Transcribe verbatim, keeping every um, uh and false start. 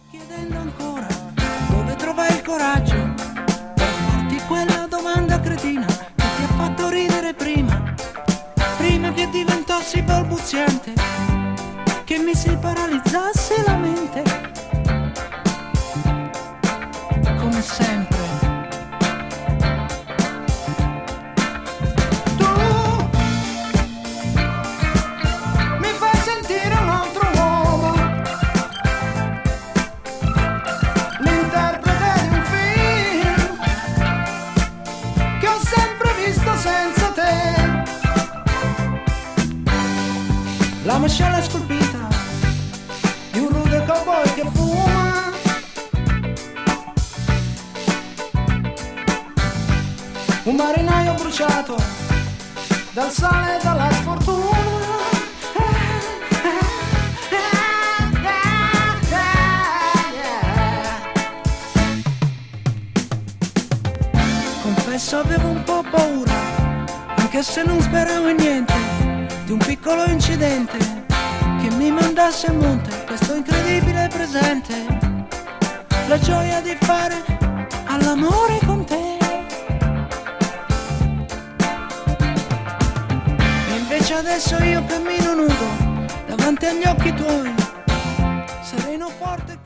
Chiedendo ancora dove trovai il coraggio per farti quella domanda cretina che ti ha fatto ridere prima, prima che diventassi balbuziente, che mi si paralizzasse la mente, come sempre. La mascella scolpita di un rude cowboy che fuma, un marinaio bruciato dal sale e dalla sfortuna. Confesso avevo un po' paura, anche se non speravo in niente, di un piccolo incidente che mi mandasse a monte questo incredibile presente, la gioia di fare all'amore con te. E invece adesso io cammino nudo davanti agli occhi tuoi, sereno forte.